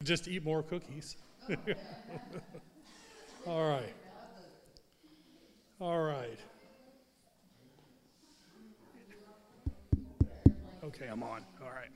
just eat more cookies. All right. All right. Okay, I'm on. All right.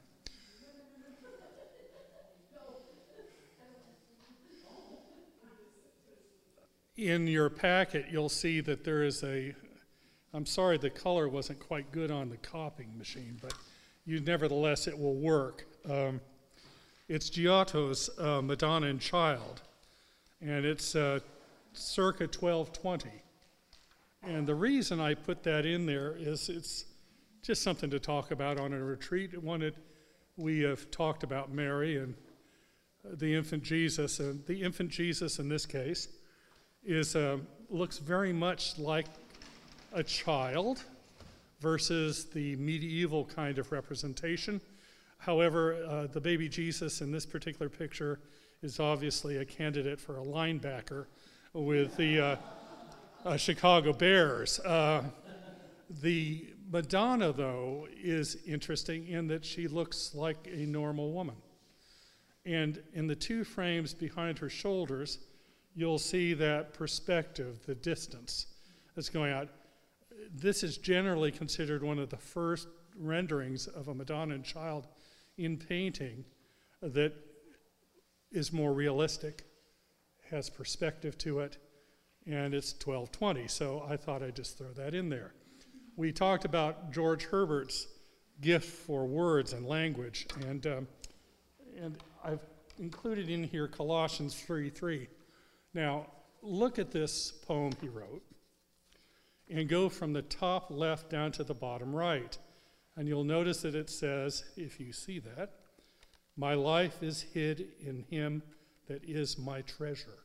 In your packet, you'll see that there is I'm sorry the color wasn't quite good on the copying machine, but nevertheless it will work. It's Giotto's Madonna and Child, and it's circa 1220. And the reason I put that in there is it's just something to talk about on a retreat. We have talked about Mary and the infant Jesus, and the infant Jesus in this case looks very much like a child versus the medieval kind of representation. However, the baby Jesus in this particular picture is obviously a candidate for a linebacker with the Chicago Bears. The Madonna, though, is interesting in that she looks like a normal woman. And in the two frames behind her shoulders, you'll see that perspective, the distance that's going out. This is generally considered one of the first renderings of a Madonna and Child in painting that is more realistic, has perspective to it, and it's 1220, so I thought I'd just throw that in there. We talked about George Herbert's gift for words and language, and I've included in here Colossians 3:3. Now, look at this poem he wrote, and go from the top left down to the bottom right. And you'll notice that it says, if you see that, my life is hid in him that is my treasure.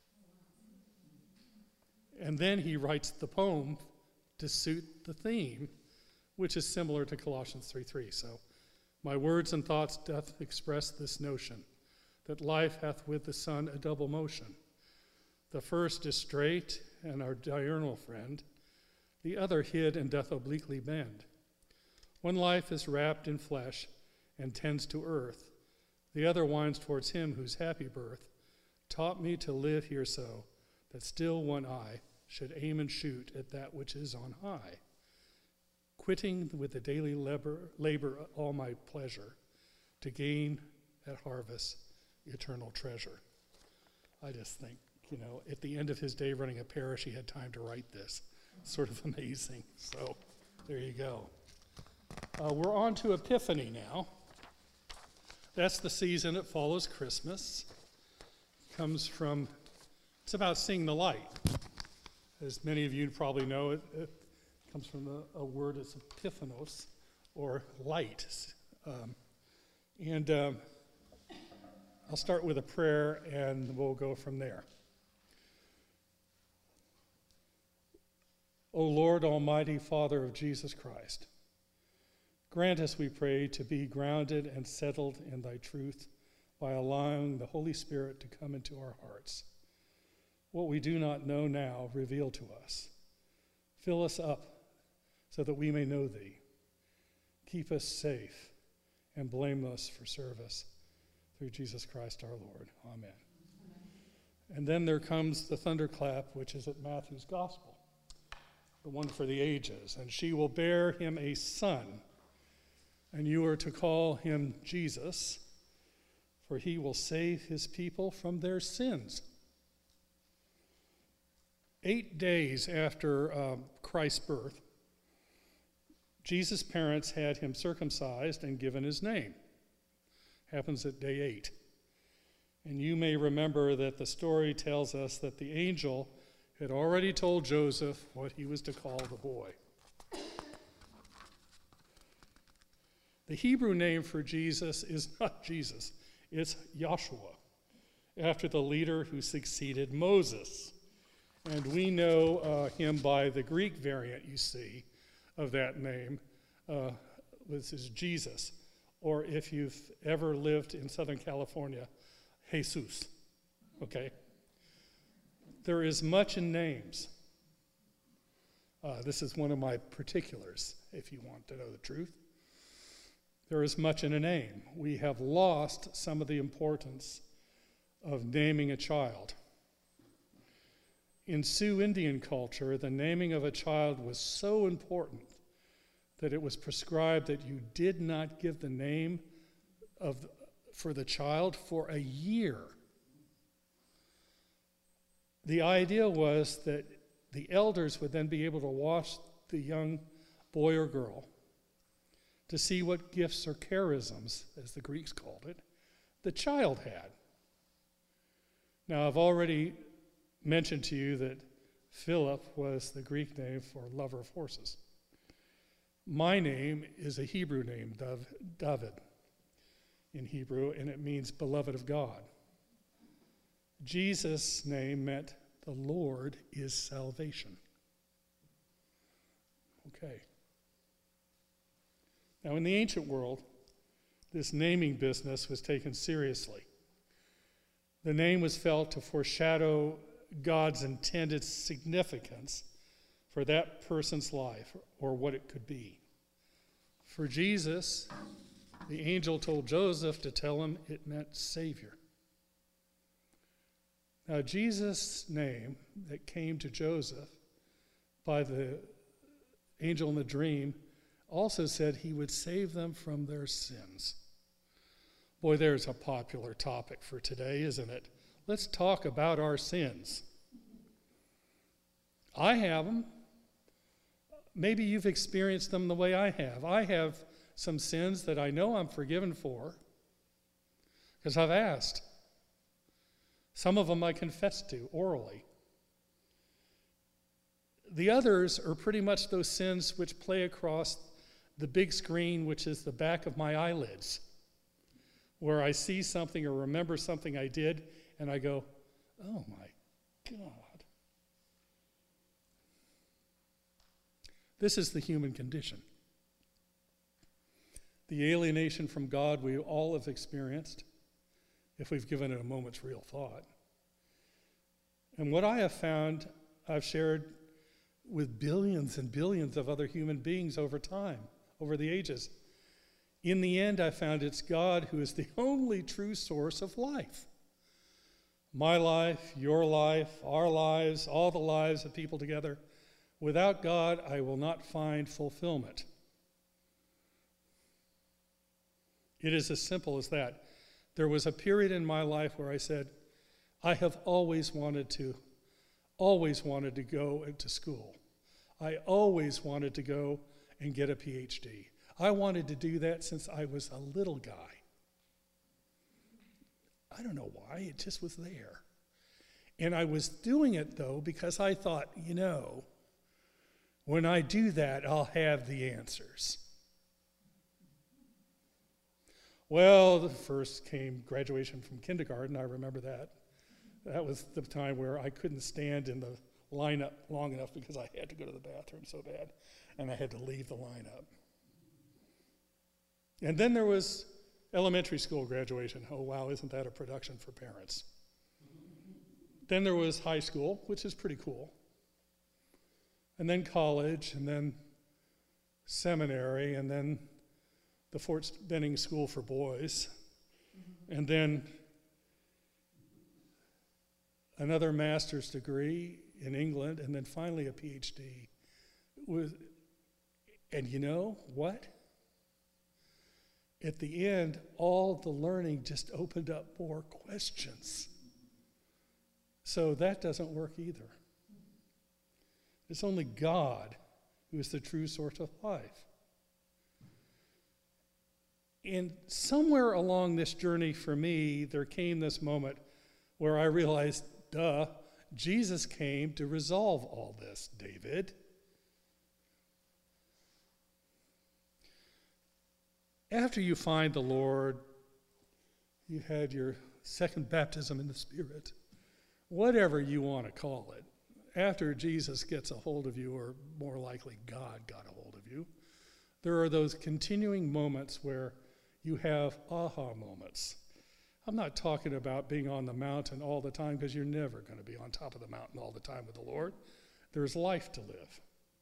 And then he writes the poem to suit the theme, which is similar to Colossians 3:3. So, my words and thoughts doth express this notion, that life hath with the sun a double motion. The first is straight and our diurnal friend, the other hid and doth obliquely bend. One life is wrapped in flesh and tends to earth, the other winds towards him whose happy birth taught me to live here so, that still one eye should aim and shoot at that which is on high, quitting with the daily labor all my pleasure, to gain at harvest eternal treasure. I just think, at the end of his day running a parish, he had time to write this. Sort of amazing. So there you go. We're on to Epiphany now. That's the season that follows Christmas. It's about seeing the light. As many of you probably know, it comes from a word that's epiphanos, or light. I'll start with a prayer, and we'll go from there. O Lord, Almighty Father of Jesus Christ, grant us, we pray, to be grounded and settled in thy truth by allowing the Holy Spirit to come into our hearts. What we do not know now, reveal to us. Fill us up so that we may know thee. Keep us safe and blameless for service through Jesus Christ our Lord. Amen. And then there comes the thunderclap, which is at Matthew's Gospel, the one for the ages. And she will bear him a son, and you are to call him Jesus, for he will save his people from their sins. 8 days after Christ's birth, Jesus' parents had him circumcised and given his name. Happens at day 8. And you may remember that the story tells us that the angel had already told Joseph what he was to call the boy. The Hebrew name for Jesus is not Jesus, it's Yahshua, after the leader who succeeded Moses. And we know him by the Greek variant, you see, of that name. This is Jesus. Or if you've ever lived in Southern California, Jesus. Okay? There is much in names. This is one of my particulars, if you want to know the truth. There is much in a name. We have lost some of the importance of naming a child. In Sioux Indian culture, the naming of a child was so important that it was prescribed that you did not give the name for the child for a year. The idea was that the elders would then be able to watch the young boy or girl to see what gifts or charisms, as the Greeks called it, the child had. Now, I've already mentioned to you that Philip was the Greek name for lover of horses. My name is a Hebrew name, David, in Hebrew, and it means beloved of God. Jesus' name meant the Lord is salvation. Okay. Now, in the ancient world, this naming business was taken seriously. The name was felt to foreshadow God's intended significance for that person's life or what it could be. For Jesus, the angel told Joseph to tell him it meant Savior. Now, Jesus' name that came to Joseph by the angel in the dream also said he would save them from their sins. Boy, there's a popular topic for today, isn't it? Let's talk about our sins. I have them. Maybe you've experienced them the way I have. I have some sins that I know I'm forgiven for because I've asked. Some of them I confess to orally. The others are pretty much those sins which play across the big screen, which is the back of my eyelids, where I see something or remember something I did, and I go, oh my God. This is the human condition. The alienation from God we all have experienced, if we've given it a moment's real thought. And what I have found, I've shared with billions and billions of other human beings over time, over the ages. In the end, I found it's God who is the only true source of life. My life, your life, our lives, all the lives of people together. Without God, I will not find fulfillment. It is as simple as that. There was a period in my life where I said, I have always wanted to go to school. I always wanted to go and get a PhD. I wanted to do that since I was a little guy. I don't know why, it just was there. And I was doing it, though, because I thought, when I do that, I'll have the answers. Well, first came graduation from kindergarten. I remember that. That was the time where I couldn't stand in the lineup long enough because I had to go to the bathroom so bad, and I had to leave the lineup. And then there was elementary school graduation. Oh, wow, isn't that a production for parents? Then there was high school, which is pretty cool. And then college, and then seminary, and then the Fort Benning School for Boys, and then another master's degree in England, and then finally a PhD. And you know what? At the end, all the learning just opened up more questions. So that doesn't work either. It's only God who is the true source of life. And somewhere along this journey for me, there came this moment where I realized, Jesus came to resolve all this, David. After you find the Lord, you had your second baptism in the Spirit, whatever you want to call it. After Jesus gets a hold of you, or more likely God got a hold of you, there are those continuing moments where you have aha moments. I'm not talking about being on the mountain all the time, because you're never going to be on top of the mountain all the time with the Lord. There's life to live.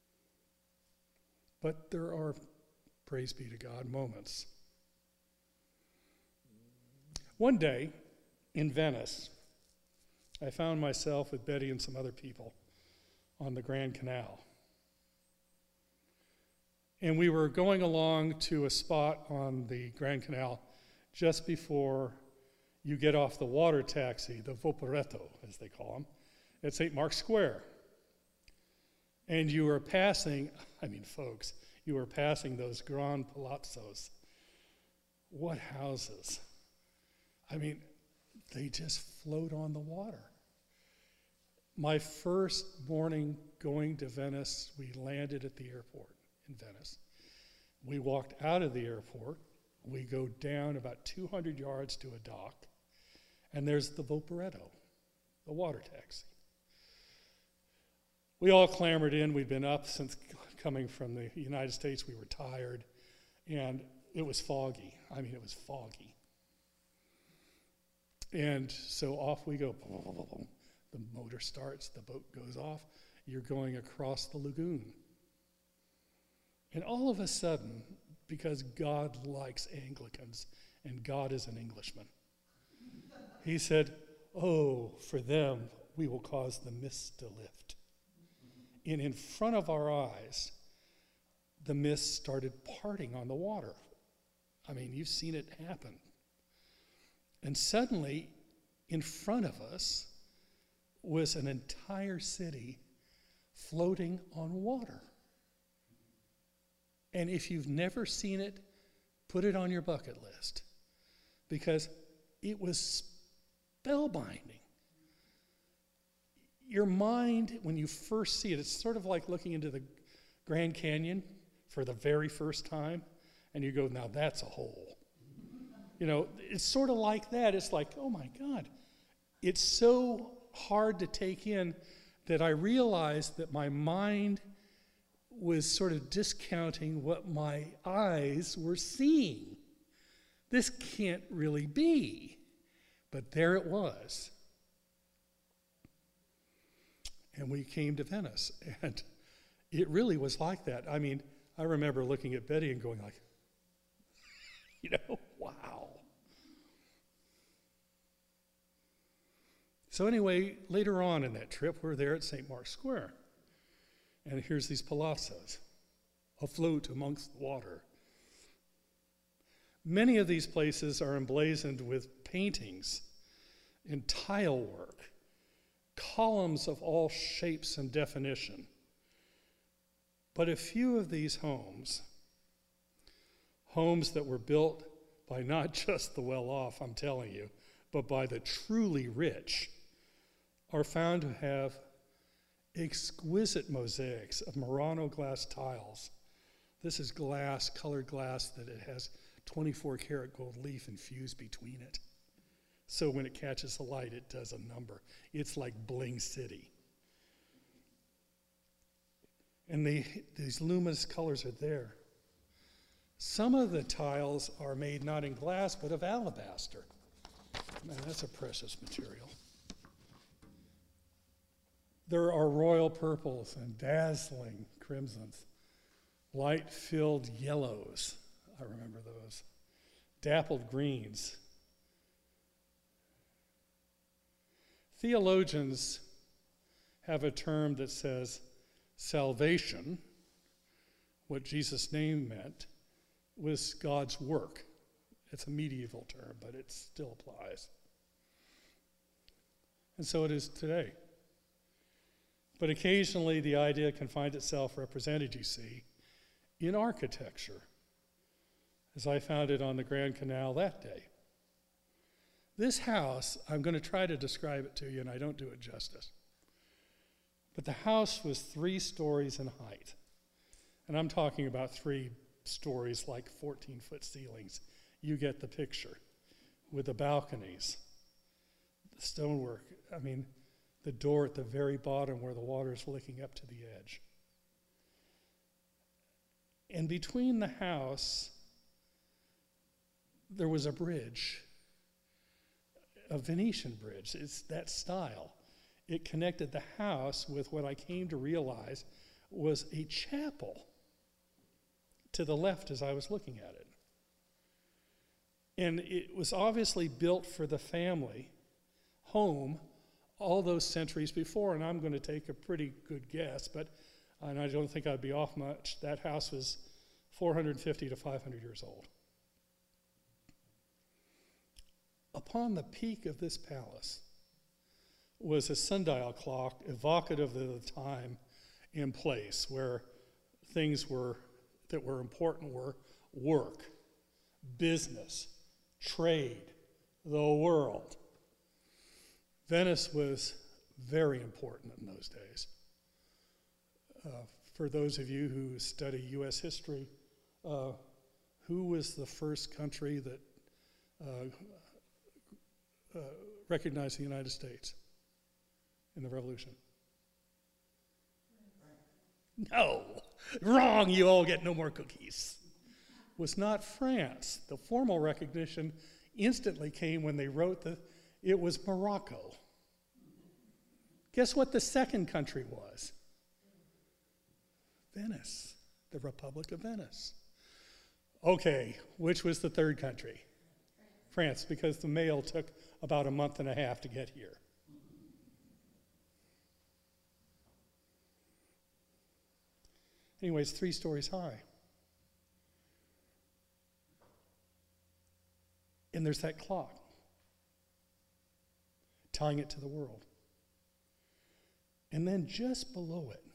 But there are, praise be to God, moments. One day in Venice, I found myself with Betty and some other people on the Grand Canal. And we were going along to a spot on the Grand Canal just before you get off the water taxi, the Vaporetto, as they call them, at St. Mark's Square. And you were passing, folks, you were passing those Grand Palazzos. What houses? They just float on the water. My first morning going to Venice, we landed at the airport in Venice. We walked out of the airport. We go down about 200 yards to a dock, and there's the Vaporetto, the water taxi. We all clambered in. We'd been up since coming from the United States. We were tired, and it was foggy. It was foggy. And so off we go. The motor starts, the boat goes off. You're going across the lagoon. And all of a sudden, because God likes Anglicans, and God is an Englishman, he said, "Oh, for them, we will cause the mist to lift." And in front of our eyes, the mist started parting on the water. You've seen it happen. And suddenly, in front of us was an entire city floating on water. And if you've never seen it, put it on your bucket list, because it was spellbinding. Your mind, when you first see it, it's sort of like looking into the Grand Canyon for the very first time, and you go, now that's a hole. It's sort of like that. It's like, oh my God. It's so hard to take in that I realized that my mind was sort of discounting what my eyes were seeing. This can't really be. But there it was. And we came to Venice, and it really was like that. I remember looking at Betty and going like, wow. So anyway, later on in that trip, we're there at St. Mark's Square. And here's these palazzos afloat amongst the water. Many of these places are emblazoned with paintings and tile work, columns of all shapes and definition. But a few of these homes that were built by not just the well-off, I'm telling you, but by the truly rich, are found to have exquisite mosaics of Murano glass tiles. This is glass, colored glass, that it has 24 karat gold leaf infused between it. So when it catches the light, it does a number. It's like Bling City. And these luminous colors are there. Some of the tiles are made not in glass, but of alabaster. Man, that's a precious material. There are royal purples and dazzling crimsons, light-filled yellows, I remember those, dappled greens. Theologians have a term that says salvation, what Jesus' name meant, was God's work. It's a medieval term, but it still applies. And so it is today. But occasionally the idea can find itself represented, you see, in architecture, as I found it on the Grand Canal that day. This house, I'm going to try to describe it to you, and I don't do it justice. But the house was 3 stories in height. And I'm talking about 3 stories like 14-foot ceilings. You get the picture. With the balconies, the stonework. The door at the very bottom where the water is licking up to the edge. And between the house, there was a bridge, a Venetian bridge. It's that style. It connected the house with what I came to realize was a chapel to the left as I was looking at it. And it was obviously built for the family home all those centuries before, and I'm going to take a pretty good guess, and I don't think I'd be off much, that house was 450 to 500 years old. Upon the peak of this palace was a sundial clock evocative of the time in place, where things that were important were work, business, trade, the world. Venice was very important in those days. For those of you who study U.S. history, who was the first country that recognized the United States in the Revolution? No, wrong, you all get no more cookies. Was not France. The formal recognition instantly came when they wrote it was Morocco. Guess what the second country was? Venice, the Republic of Venice. Okay, which was the third country? France, because the mail took about a month and a half to get here. Anyways, 3 stories high. And there's that clock, tying it to the world. And then just below it,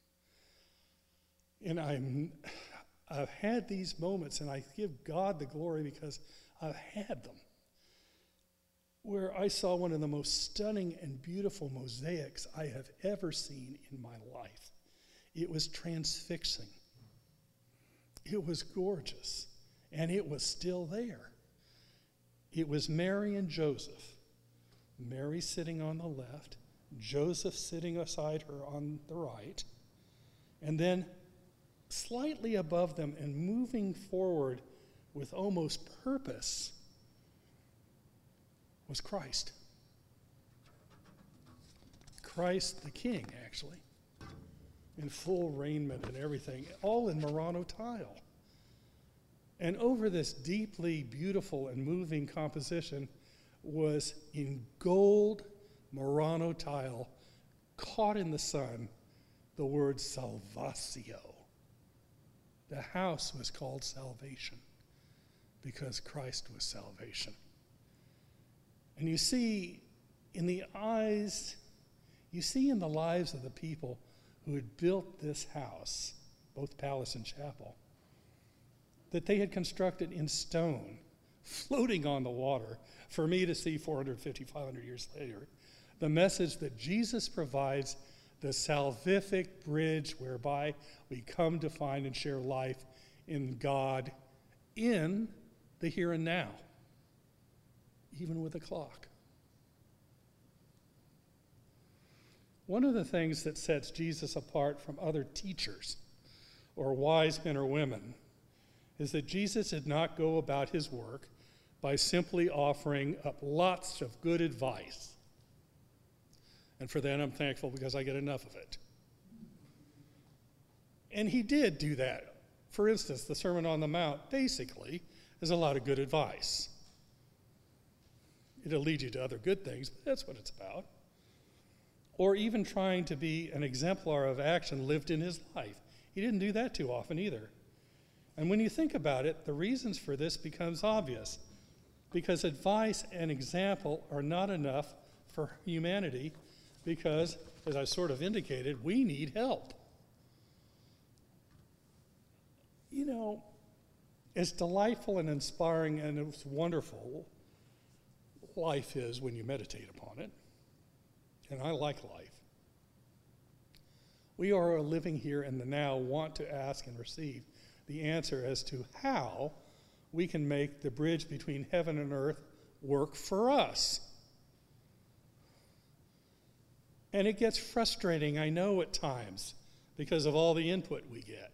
and I've had these moments, and I give God the glory because I've had them, where I saw one of the most stunning and beautiful mosaics I have ever seen in my life. It was transfixing. It was gorgeous, and it was still there. It was Mary and Joseph. Mary sitting on the left, Joseph sitting beside her on the right, and then slightly above them and moving forward with almost purpose was Christ. Christ the King, actually, in full raiment and everything, all in Murano tile. And over this deeply beautiful and moving composition was in gold Murano tile, caught in the sun, the word Salvatio. The house was called Salvation because Christ was salvation. And you see in the eyes, you see in the lives of the people who had built this house, both palace and chapel, that they had constructed in stone, floating on the water, for me to see 450, 500 years later, the message that Jesus provides the salvific bridge whereby we come to find and share life in God in the here and now, even with a clock. One of the things that sets Jesus apart from other teachers or wise men or women is that Jesus did not go about his work by simply offering up lots of good advice. And for that, I'm thankful because I get enough of it. And he did do that. For instance, the Sermon on the Mount basically is a lot of good advice. It'll lead you to other good things, but that's what it's about. Or even trying to be an exemplar of action lived in his life. He didn't do that too often either. And when you think about it, the reasons for this becomes obvious. Because advice and example are not enough for humanity because, as I sort of indicated, we need help. You know, as delightful and inspiring and as wonderful life is when you meditate upon it, and I like life, we are living here in the now, want to ask and receive the answer as to how we can make the bridge between heaven and earth work for us. And it gets frustrating, I know, at times because of all the input we get.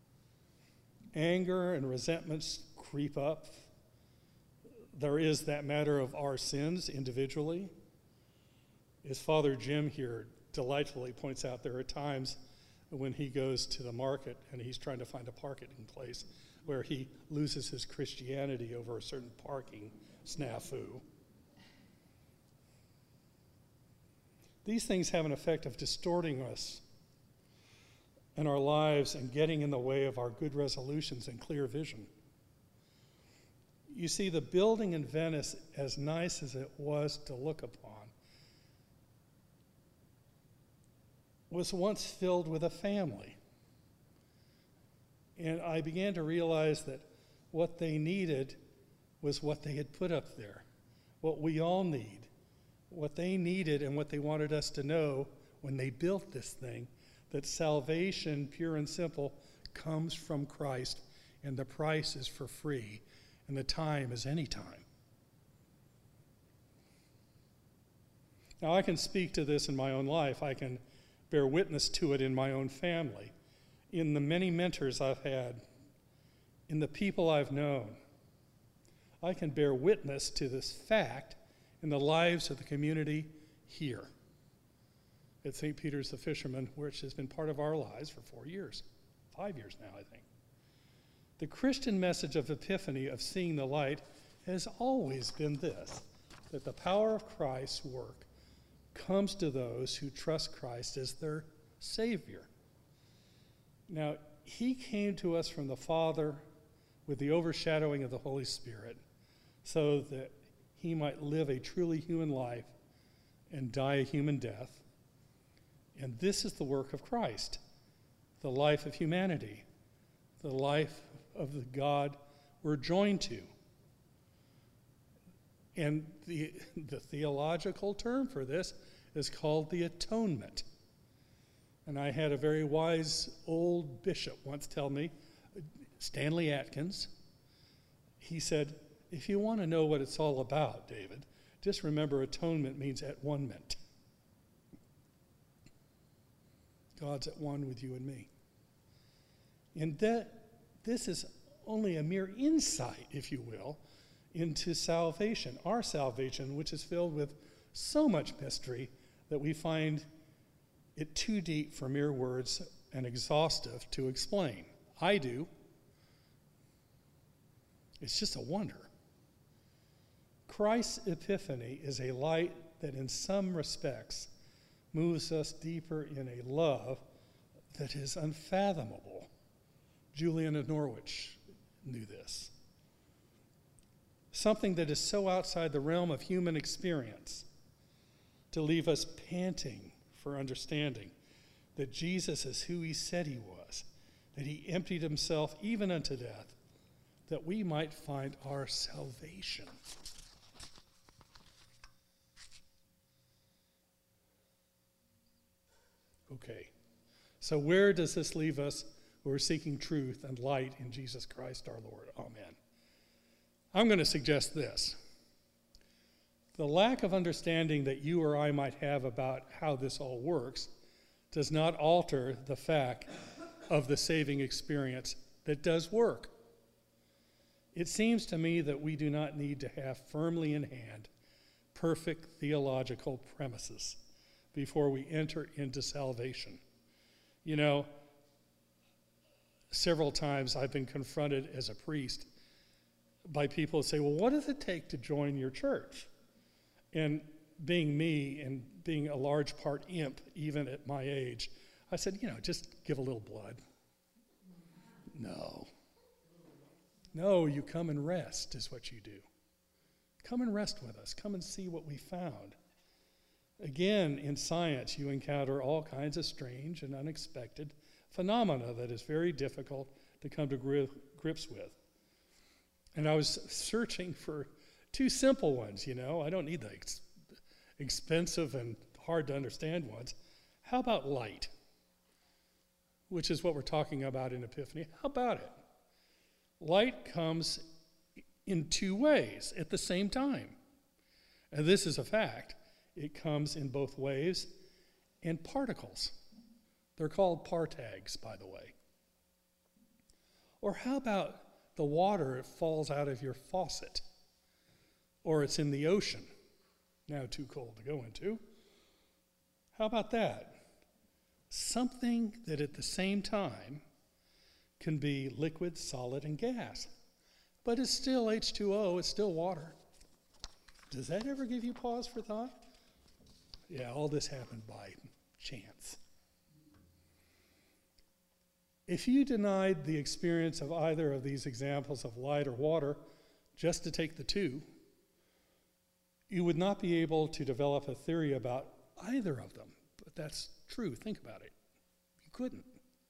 Anger and resentments creep up. There is that matter of our sins individually. As Father Jim here delightfully points out, there are times when he goes to the market and he's trying to find a parking place where he loses his Christianity over a certain parking snafu. These things have an effect of distorting us and our lives and getting in the way of our good resolutions and clear vision. You see, the building in Venice, as nice as it was to look upon, was once filled with a family. And I began to realize that what they needed was what they had put up there, what we all need, what they needed and what they wanted us to know when they built this thing, that salvation, pure and simple, comes from Christ, and the price is for free, and the time is any time. Now, I can speak to this in my own life. I can bear witness to it in my own family, in the many mentors I've had, in the people I've known. I can bear witness to this fact in the lives of the community here at St. Peter's the Fisherman, which has been part of our lives for 4 years, 5 years now, I think. The Christian message of Epiphany, of seeing the light, has always been this, that the power of Christ's work comes to those who trust Christ as their Savior. Now, he came to us from the Father with the overshadowing of the Holy Spirit so that he might live a truly human life and die a human death. And this is the work of Christ, the life of humanity, the life of the God we're joined to. And the theological term for this is called the atonement. And I had a very wise old bishop once tell me, Stanley Atkins, he said, if you want to know what it's all about, David, just remember atonement means at one-ment. God's at one with you and me. And that this is only a mere insight, if you will, into salvation, our salvation, which is filled with so much mystery that we find it too deep for mere words and exhaustive to explain. I do. It's just a wonder. Christ's epiphany is a light that in some respects moves us deeper in a love that is unfathomable. Julian of Norwich knew this. Something that is so outside the realm of human experience to leave us panting for understanding that Jesus is who he said he was, that he emptied himself even unto death, that we might find our salvation. Okay, so where does this leave us? We're seeking truth and light in Jesus Christ our Lord. Amen. I'm going to suggest this. The lack of understanding that you or I might have about how this all works does not alter the fact of the saving experience that does work. It seems to me that we do not need to have firmly in hand perfect theological premises before we enter into salvation. You know, several times I've been confronted as a priest by people who say, well, what does it take to join your church? And being me and being a large part imp, even at my age, I said, just give a little blood. No, you come and rest is what you do. Come and rest with us. Come and see what we found. Again, in science, you encounter all kinds of strange and unexpected phenomena that is very difficult to come to grips with. And I was searching for two simple ones, I don't need the expensive and hard to understand ones. How about light? Which is what we're talking about in Epiphany. How about it? Light comes in two ways at the same time. And this is a fact. It comes in both waves and particles. They're called partags, by the way. Or how about the water that falls out of your faucet? Or it's in the ocean, now too cold to go into. How about that? Something that at the same time can be liquid, solid, and gas. But it's still H2O, it's still water. Does that ever give you pause for thought? Yeah, all this happened by chance. If you denied the experience of either of these examples of light or water, just to take the two, you would not be able to develop a theory about either of them. But that's true. Think about it. You couldn't.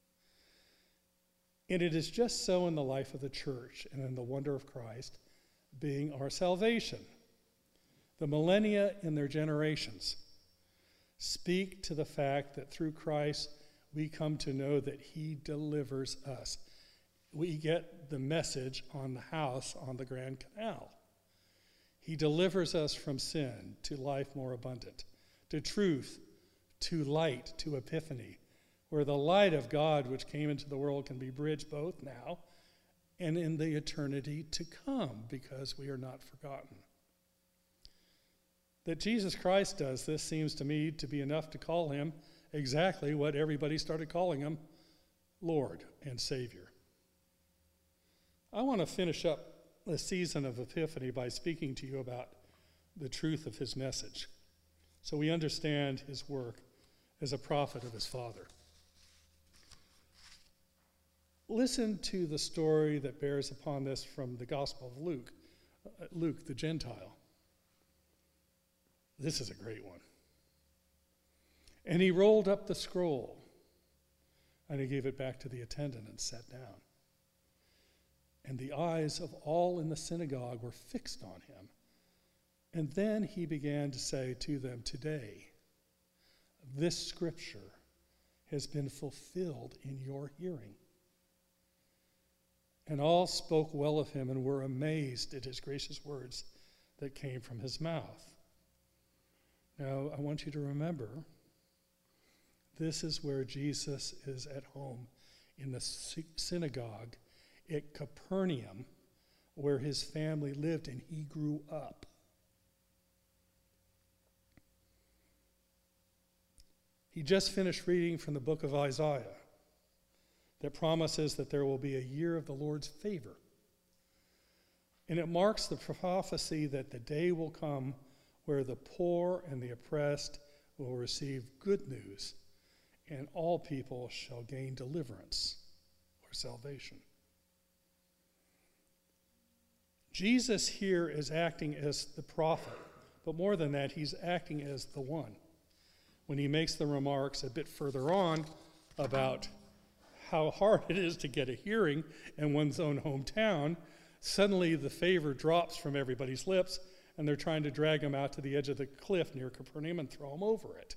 And it is just so in the life of the church and in the wonder of Christ being our salvation. The millennia and their generations speak to the fact that through Christ we come to know that he delivers us. We get the message on the house on the Grand Canal. He delivers us from sin to life more abundant, to truth, to light, to epiphany, where the light of God which came into the world can be bridged both now and in the eternity to come, because we are not forgotten. That Jesus Christ does this seems to me to be enough to call him exactly what everybody started calling him, Lord and Savior. I want to finish up the season of Epiphany by speaking to you about the truth of his message, so we understand his work as a prophet of his Father. Listen to the story that bears upon this from the Gospel of Luke, Luke the Gentile. This is a great one. And he rolled up the scroll, and he gave it back to the attendant and sat down. And the eyes of all in the synagogue were fixed on him. And then he began to say to them, "Today, this scripture has been fulfilled in your hearing." And all spoke well of him and were amazed at his gracious words that came from his mouth. Now, I want you to remember, this is where Jesus is at home, in the synagogue at Capernaum, where his family lived and he grew up. He just finished reading from the book of Isaiah that promises that there will be a year of the Lord's favor. And it marks the prophecy that the day will come where the poor and the oppressed will receive good news, and all people shall gain deliverance or salvation. Jesus here is acting as the prophet, but more than that, he's acting as the one. When he makes the remarks a bit further on about how hard it is to get a hearing in one's own hometown, suddenly the favor drops from everybody's lips, and they're trying to drag him out to the edge of the cliff near Capernaum and throw him over it.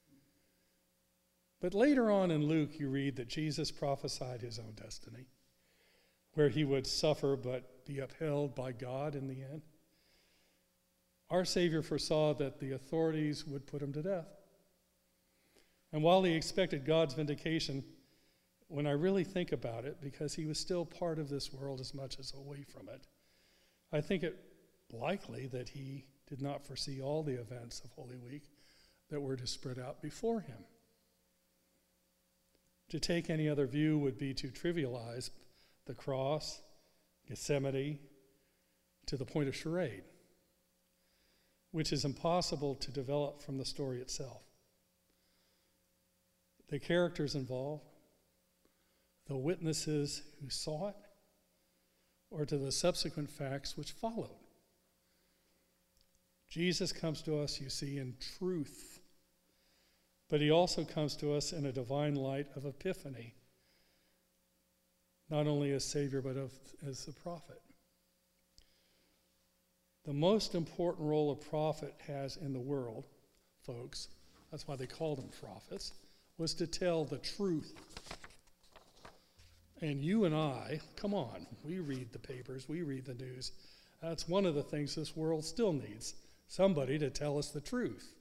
But later on in Luke, you read that Jesus prophesied his own destiny, where he would suffer but be upheld by God in the end. Our Savior foresaw that the authorities would put him to death. And while he expected God's vindication, when I really think about it, because he was still part of this world as much as away from it, I think it likely that he did not foresee all the events of Holy Week that were to spread out before him. To take any other view would be to trivialize the cross, Gethsemane, to the point of charade, which is impossible to develop from the story itself. The characters involved, the witnesses who saw it, or to the subsequent facts which followed. Jesus comes to us, you see, in truth, but he also comes to us in a divine light of epiphany, not only as Savior, but as the prophet. The most important role a prophet has in the world, folks, that's why they called them prophets, was to tell the truth. And you and I, come on, we read the papers, we read the news. That's one of the things this world still needs, somebody to tell us the truth.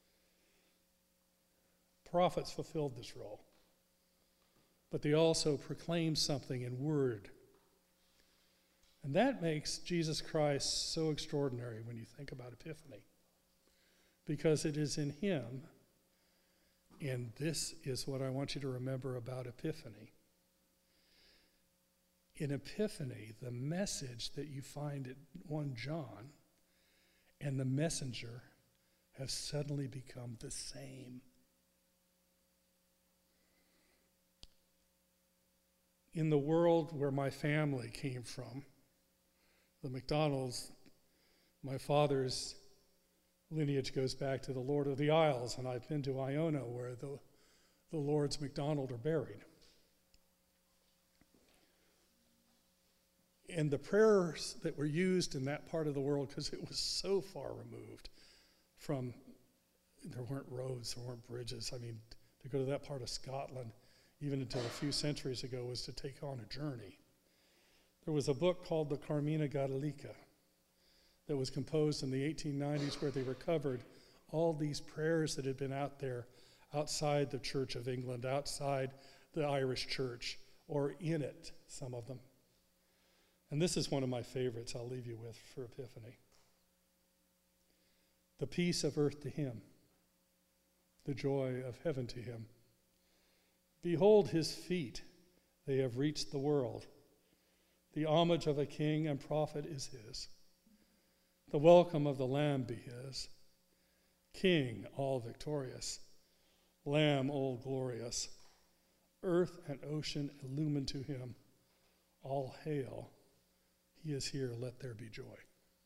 Prophets fulfilled this role, but they also proclaimed something in word. And that makes Jesus Christ so extraordinary when you think about Epiphany, because it is in him, and this is what I want you to remember about Epiphany. In Epiphany, the message that you find at 1 John and the messenger have suddenly become the same. In the world where my family came from, the McDonalds, my father's lineage goes back to the Lord of the Isles, and I've been to Iona where the Lords MacDonald are buried. And the prayers that were used in that part of the world, because it was so far removed from, there weren't roads, there weren't bridges. I mean, to go to that part of Scotland, even until a few centuries ago, was to take on a journey. There was a book called the Carmina Gadelica that was composed in the 1890s where they recovered all these prayers that had been out there outside the Church of England, outside the Irish Church, or in it, some of them. And this is one of my favorites I'll leave you with for Epiphany. The peace of earth to him, the joy of heaven to him. Behold his feet, they have reached the world. The homage of a king and prophet is his. The welcome of the Lamb be his. King all victorious, Lamb all glorious. Earth and ocean illumined to him. All hail, he is here, let there be joy.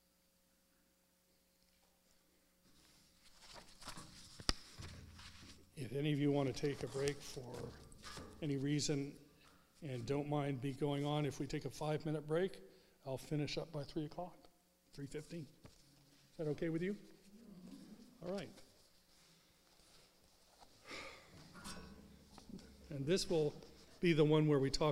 If any of you want to take a break for any reason and don't mind me going on, if we take a 5-minute break, I'll finish up by 3 o'clock, 3:15. Is that okay with you? All right. And this will be the one where we talk